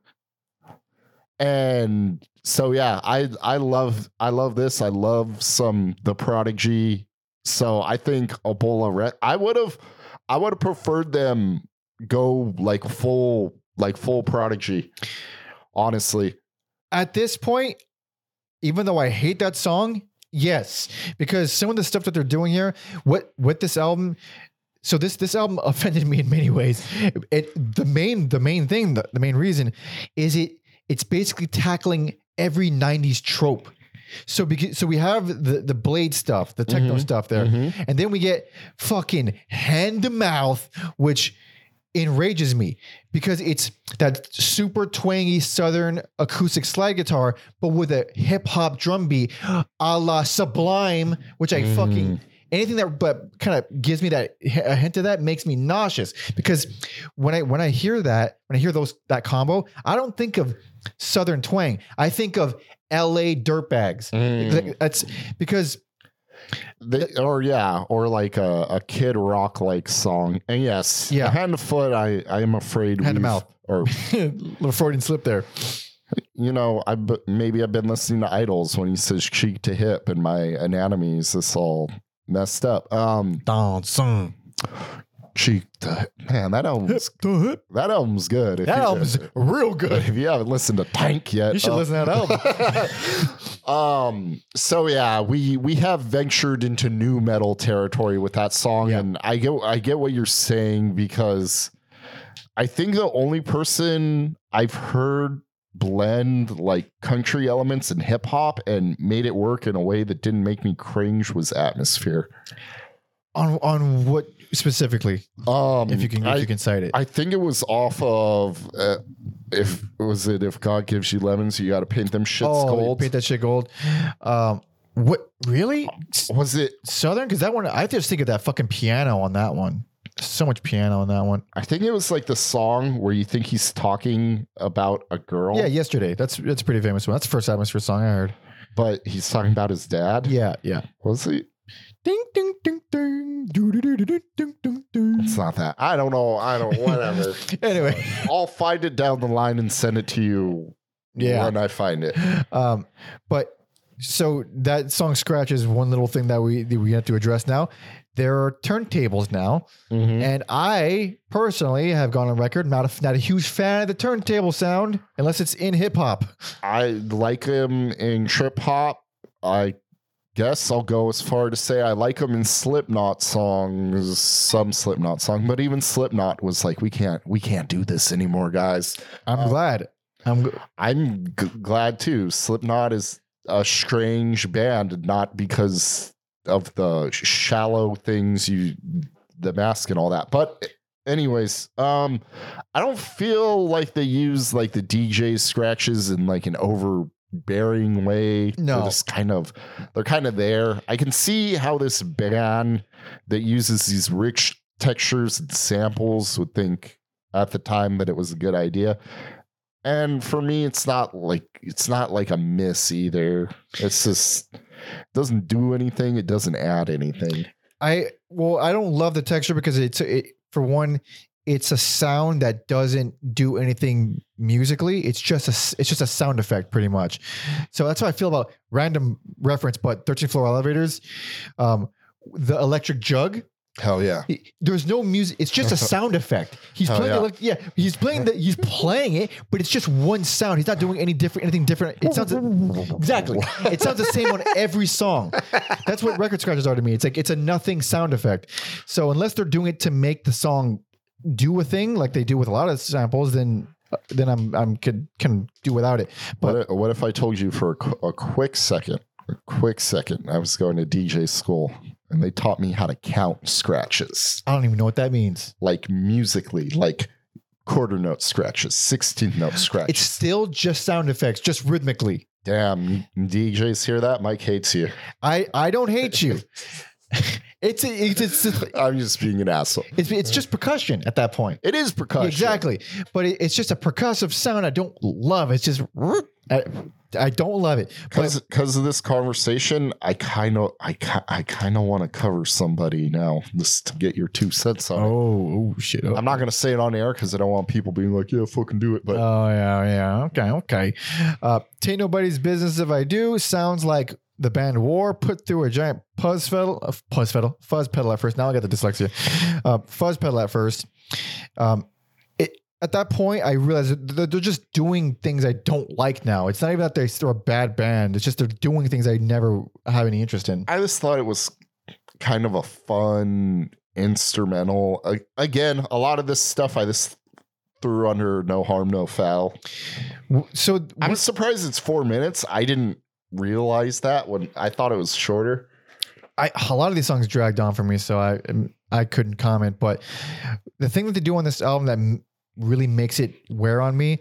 And so yeah, I love this. I love some The Prodigy. So I think Ebola I would have preferred them go like full Prodigy. Honestly. At this point, even though I hate that song, yes, because some of the stuff that they're doing here, what this album, so this album offended me in many ways. The main reason is it's basically tackling every 90s trope. So we have the Blade stuff, the techno stuff there, and then we get fucking Hand to Mouth, which enrages me because it's that super twangy southern acoustic slide guitar, but with a hip hop drum beat, a la Sublime, which I fucking anything that but kind of gives me that a hint of that makes me nauseous because when I hear that that combo, I don't think of southern twang. I think of LA dirtbags. That's because. Or like a Kid Rock like song, and yes, Hand to Foot. I am afraid Hand to Mouth or little Freudian slip there. You know, I've been listening to Idols when he says cheek to hip, and my anatomy is this all messed up. Cheek to man, that album's good. That album's real good. If you haven't listened to Tank yet, you should listen to that album. So yeah, we have ventured into new metal territory with that song, and I get what you're saying because I think the only person I've heard blend like country elements and hip hop and made it work in a way that didn't make me cringe was Atmosphere. On what specifically? If you can cite it, I think it was off of if God gives you lemons, you got to paint them shits gold. Paint that shit gold. What really was it? Southern? Because that one, I just think of that fucking piano on that one. So much piano on that one. I think it was like the song where you think he's talking about a girl. Yeah, Yesterday. That's a pretty famous one. That's the first Atmosphere song I heard. But he's talking about his dad. Yeah. Was he? Ding ding ding ding ding ding ding. It's not that. I don't know. Whatever. Anyway, I'll find it down the line and send it to you. When I find it. But so that song Scratch is one little thing that we have to address now. There are turntables now, and I personally have gone on record not a huge fan of the turntable sound unless it's in hip hop. I like him in trip hop. I guess I'll go as far to say I like them in Slipknot songs, some Slipknot song, but even Slipknot was like, we can't do this anymore, guys. I'm glad. I'm glad too. Slipknot is a strange band, not because of the shallow things, the mask and all that, but anyways, I don't feel like they use like the DJ scratches in like an overbearing way. No, they're kind of there. I can see how this band that uses these rich textures and samples would think at the time that it was a good idea. And for me, it's not like a miss either. It's just doesn't do anything. It doesn't add anything. I don't love the texture because for one, it's a sound that doesn't do anything musically. It's just a sound effect pretty much. So that's how I feel about random reference, but 13th Floor Elevators, the electric jug. Hell yeah. There's no music. It's just a sound effect. He's playing he's playing it, but it's just one sound. He's not doing anything different. It sounds exactly. It sounds the same on every song. That's what record scratches are to me. It's like it's a nothing sound effect. So unless they're doing it to make the song do a thing like they do with a lot of samples, then can do without it. But what if I told you for a quick second, I was going to DJ school and they taught me how to count scratches. I don't even know what that means. Like musically, like quarter note scratches, 16th note scratches. It's still just sound effects, just rhythmically. Damn, DJs hear that? Mike hates you. I don't hate you. I'm just being an asshole. It's just percussion at that point. It is percussion. Exactly. But it's just a percussive sound I don't love. It's just, I don't love it. Because of this conversation, I kind of want to cover somebody now, just to get your 2 cents on it. Oh shit. I'm not going to say it on air because I don't want people being like, yeah, fucking do it. But yeah. Okay. Tain't nobody's business if I do. Sounds like the band War put through a giant fuzz pedal at first. Now I got the dyslexia. Fuzz pedal at first. At that point, I realized that they're just doing things I don't like now. It's not even that they're a bad band. It's just they're doing things I never have any interest in. I just thought it was kind of a fun instrumental. Again, a lot of this stuff I just threw under no harm, no foul. So I'm surprised it's 4 minutes. I didn't realize that when I thought it was shorter. A lot of these songs dragged on for me, so I couldn't comment. But the thing that they do on this album that really makes it wear on me,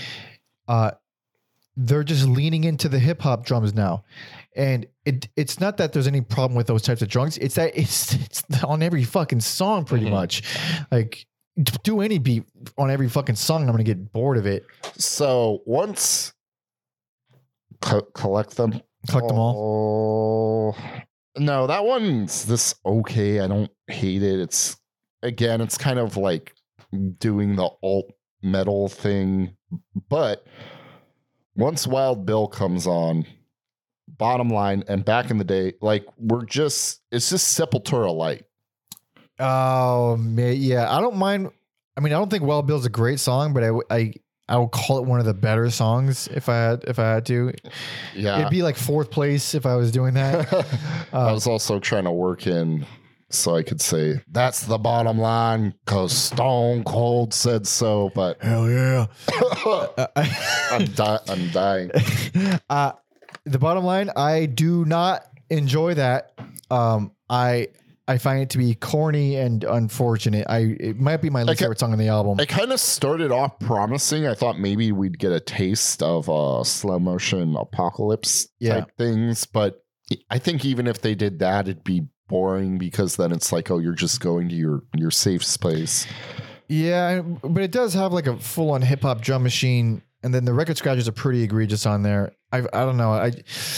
they're just leaning into the hip hop drums now, and it's not that there's any problem with those types of drums. It's that it's on every fucking song pretty much. Like, do any beat on every fucking song, I'm gonna get bored of it. So once collect them all. No, that one's this okay. I don't hate it. It's kind of like doing the alt metal thing, but once Wild Bill comes on, bottom line, and back in the day, like it's just Sepultura light. Oh man, yeah, I don't mind. I mean, I don't think Wild Bill's a great song, but I would call it one of the better songs if I had to. Yeah, it'd be like 4th place if I was doing that. I was also trying to work in so I could say that's the bottom line because Stone Cold said so. But hell yeah, I'm dying. The bottom line, I do not enjoy that. I find it to be corny and unfortunate. It might be my least favorite song on the album. It kind of started off promising. I thought maybe we'd get a taste of slow motion apocalypse type things, but I think even if they did that, it'd be boring because then it's like, oh, you're just going to your safe space. Yeah, but it does have like a full on hip hop drum machine, and then the record scratches are pretty egregious on there. I don't know.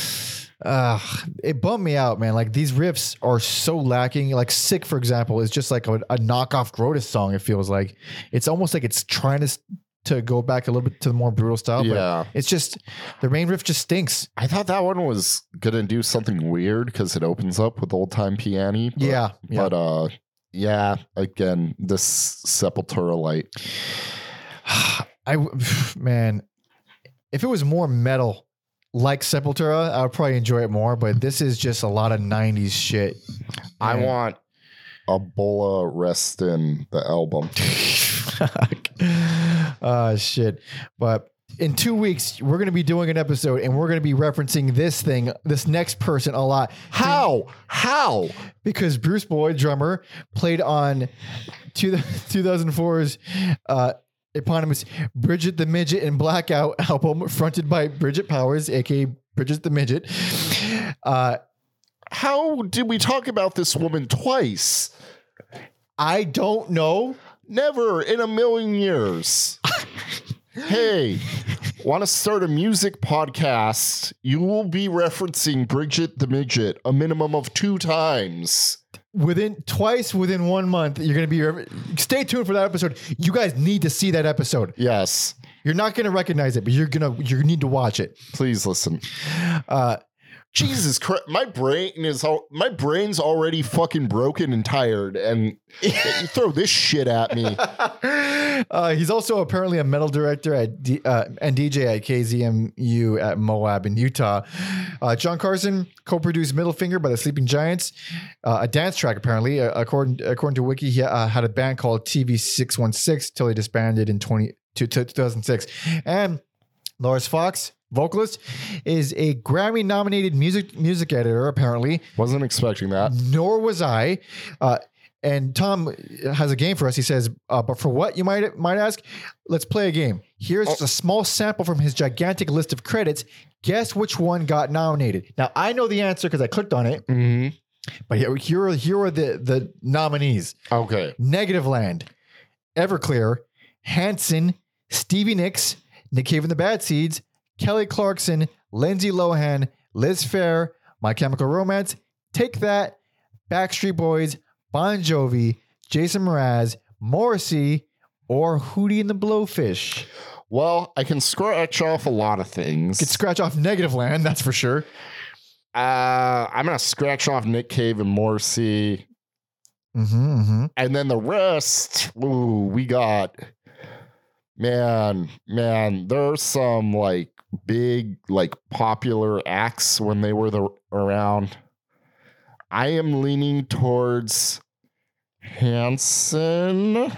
It bummed me out, man. Like, these riffs are so lacking. Like Sick, for example, is just like a knockoff Grotus song. It feels like it's almost like it's trying to go back a little bit to the more brutal style. Yeah, but it's just the main riff just stinks. I thought that one was gonna do something weird because it opens up with old time piano. But again, this Sepultura light. Man, if it was more metal like Sepultura, I would probably enjoy it more, but this is just a lot of 90s shit. I want Ebola Rest in the album. Shit. But in 2 weeks, we're going to be doing an episode and we're going to be referencing this next person a lot. How? Because Bruce Boyd, drummer, played on 2004's eponymous Bridget the Midget and Blackout album, fronted by Bridget Powers, aka Bridget the Midget. How did we talk about this woman twice? I don't know. Never in a million years. Hey, want to start a music podcast? You will be referencing Bridget the Midget a minimum of 2 times. Within 1 month, you're going to be... Stay tuned for that episode. You guys need to see that episode. Yes. You're not going to recognize it, but you need to watch it. Please listen. Jesus Christ, my brain's already fucking broken and tired, and you throw this shit at me. He's also apparently a metal director and DJ at KZMU at Moab in Utah. John Carson co-produced Middle Finger by the Sleeping Giants, a dance track apparently. According to Wiki, he had a band called TV616 till he disbanded in 2006. And Lars Fox, vocalist, is a Grammy-nominated music editor, apparently. Wasn't expecting that. Nor was I. And Tom has a game for us. He says, but for what, you might ask? Let's play a game. Here's a small sample from his gigantic list of credits. Guess which one got nominated. Now, I know the answer because I clicked on it. Mm-hmm. But here are the nominees. Okay. Negativland, Everclear, Hanson, Stevie Nicks, Nick Cave and the Bad Seeds, Kelly Clarkson, Lindsay Lohan, Liz Phair, My Chemical Romance, Take That, Backstreet Boys, Bon Jovi, Jason Mraz, Morrissey, or Hootie and the Blowfish. Well, I can scratch off a lot of things. Could scratch off Negativland, that's for sure. I'm going to scratch off Nick Cave and Morrissey. And then the rest, we got, man, there's some like big, like popular acts when they were around. I am leaning towards Hanson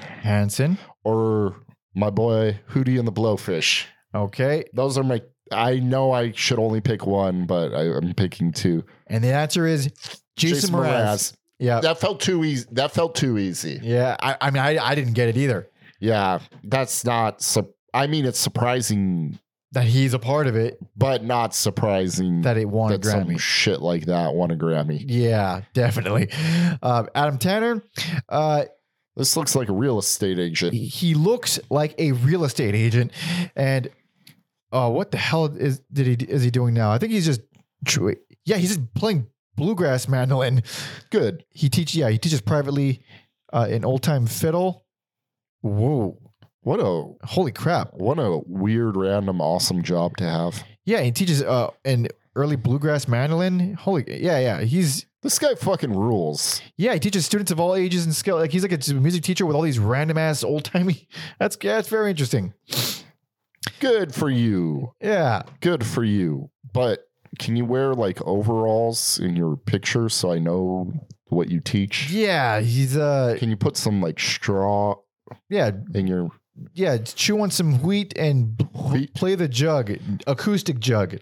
or my boy Hootie and the Blowfish. Okay. Those are my, I know I should only pick one, but I'm picking two. And the answer is Jason Mraz. Yeah. That felt too easy. Yeah. I mean, I didn't get it either. Yeah. That's not, it's surprising that he's a part of it, but not surprising that it won a Grammy. Some shit like that won a Grammy. Yeah, definitely. Adam Tanner. This looks like a real estate agent. He looks like a real estate agent. And what the hell is he doing now? I think he's just he's just playing bluegrass mandolin. Good. He teaches privately in old time fiddle. Whoa. Holy crap. What a weird, random, awesome job to have. Yeah, he teaches an early bluegrass mandolin. This guy fucking rules. Yeah, he teaches students of all ages and skill. Like he's like a music teacher with all these random ass old timey. That's very interesting. Good for you. Yeah. Good for you. But can you wear like overalls in your picture so I know what you teach? Yeah, he's Can you put some like straw in your chew on some wheat and play the jug, acoustic jug.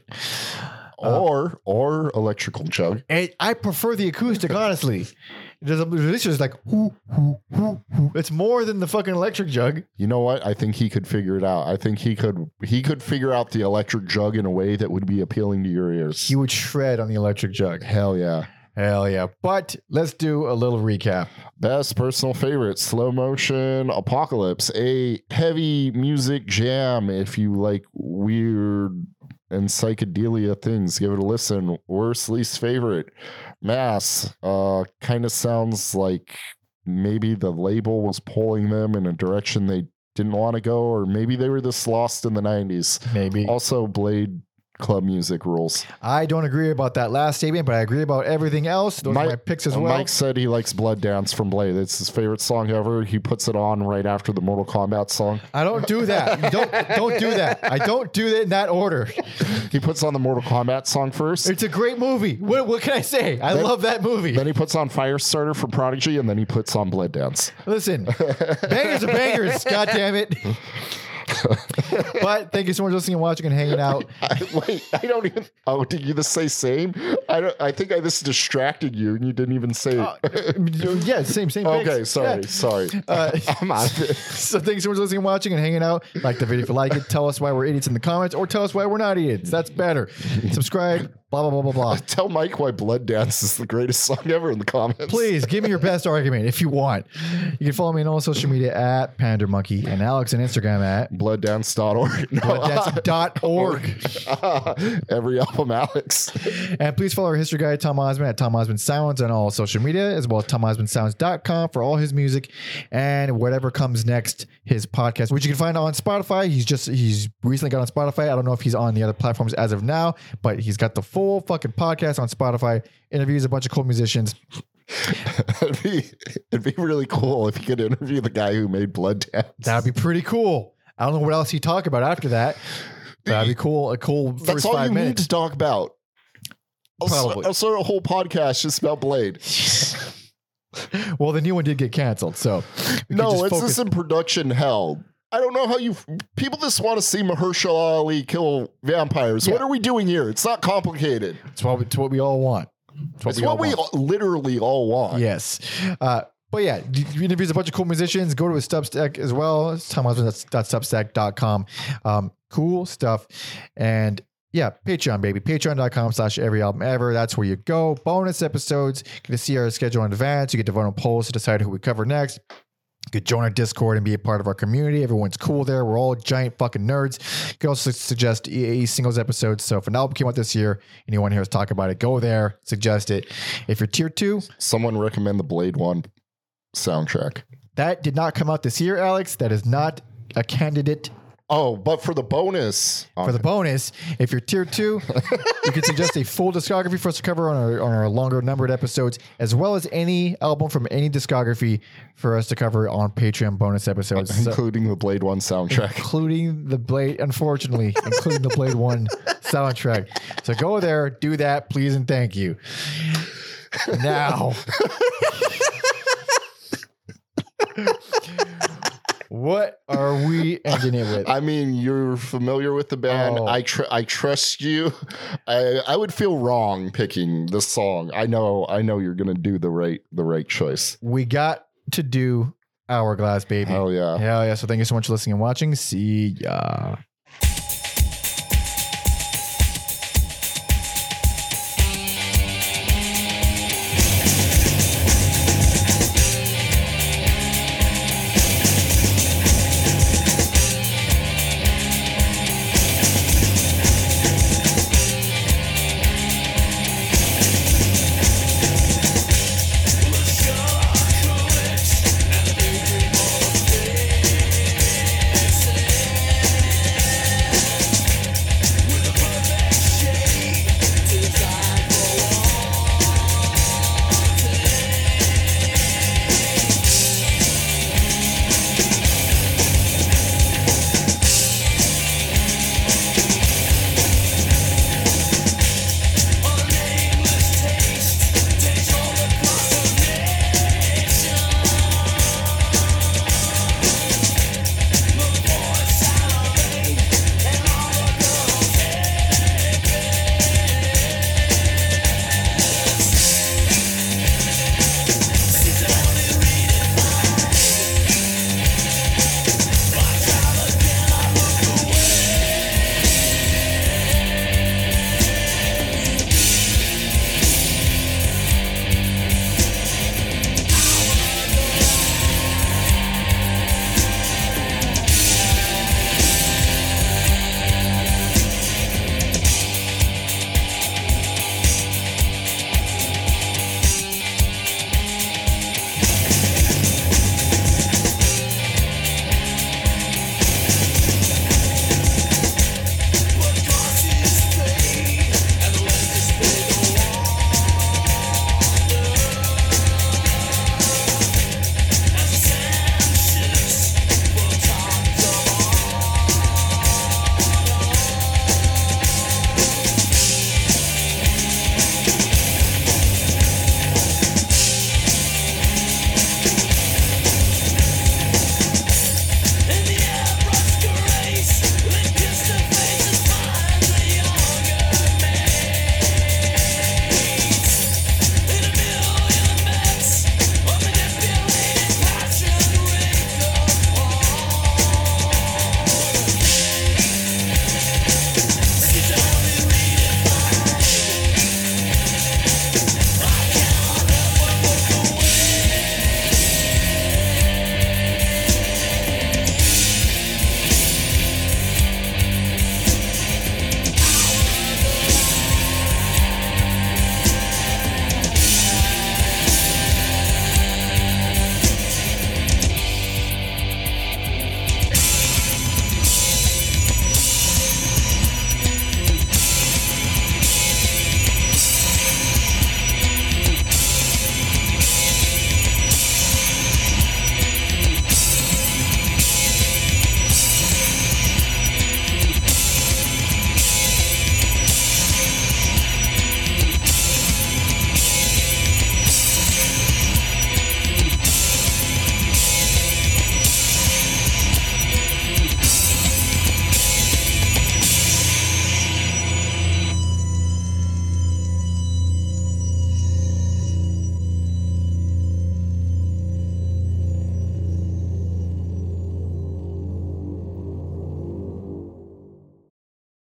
Or electrical jug. And I prefer the acoustic, honestly. This is like, it's more than the fucking electric jug. You know what? I think he could figure it out. I think he could figure out the electric jug in a way that would be appealing to your ears. He would shred on the electric jug. Hell yeah. Hell yeah. But let's do a little recap. Best personal favorite, Slow Motion Apocalypse, a heavy music jam. If you like weird and psychedelia things, give it a listen. Worst, least favorite, Mass. Kind of sounds like maybe the label was pulling them in a direction they didn't want to go, or maybe they were this lost in the 90s. Maybe. Also, Blade club music rules. I don't agree about that last statement, but I agree about everything else. Those are my picks as well. Mike said he likes Blood Dance from Blade. It's his favorite song ever. He puts it on right after the Mortal Kombat song. I don't do that. Don't do that. I don't do it in that order. He puts on the Mortal Kombat song first. It's a great movie. What can I say? I love that movie. Then he puts on Firestarter from Prodigy, and then he puts on Blood Dance. Listen, bangers are bangers. God damn it. But thank you so much for listening and watching and hanging out. I don't even. Oh, did you just say same? I think I just distracted you and you didn't even say. Yeah, same. Okay, sorry. I'm out of it. So thanks so much for listening and watching and hanging out. Like the video if you like it. Tell us why we're idiots in the comments, or tell us why we're not idiots. That's better. Subscribe. Blah blah blah blah blah. Tell Mike why Blood Dance is the greatest song ever in the comments. Please give me your best argument if you want. You can follow me on all social media at PanderMonkey and Alex on Instagram at blooddance.org. No. Blooddance.org. Every album, Alex. And please follow our history guy, Tom Osmond, at Tom Osmond Sounds on all social media, as well as TomOsmondSounds.com for all his music and whatever comes next, his podcast, which you can find on Spotify. He's recently got on Spotify. I don't know if he's on the other platforms as of now, but he's got the full fucking podcast on Spotify. Interviews a bunch of cool musicians. It'd be really cool if you could interview the guy who made Blood Dance. That'd be pretty cool. I don't know what else he'd talk about after that. That'd be cool. A cool first 5 minutes. That's all you need to talk about. Probably. I'll start a whole podcast just about Blade. Well, the new one did get canceled, so no, it's just in production hell. I don't know how people just want to see Mahershala Ali kill vampires. Yeah. What are we doing here? It's not complicated. It's what we all want. It's what we literally all want. Yes. But yeah, he interviews a bunch of cool musicians. Go to his Substack as well. It's TomOsmond.substack.com. Cool stuff. And Yeah, Patreon, baby. Patreon.com/every album ever. That's where you go. Bonus episodes. You get to see our schedule in advance. You get to vote on polls to decide who we cover next. You could join our Discord and be a part of our community. Everyone's cool there. We're all giant fucking nerds. You can also suggest EAE singles episodes. So if an album came out this year and you want to hear us talk about it, go there, suggest it. If you're tier 2, someone recommend the Blade 1 soundtrack. That did not come out this year, Alex. That is not a candidate. Oh, but for the bonus. For the bonus, if you're tier 2, you can suggest a full discography for us to cover on our longer numbered episodes, as well as any album from any discography for us to cover on Patreon bonus episodes. Including the Blade 1 soundtrack. Including the Blade 1 soundtrack. So go there, do that, please and thank you. Now. What are we ending it with? I mean, you're familiar with the band. Oh. I trust you. I would feel wrong picking this song. I know you're gonna do the right choice. We got to do Hourglass, baby. Hell yeah. Hell yeah. So thank you so much for listening and watching. See ya.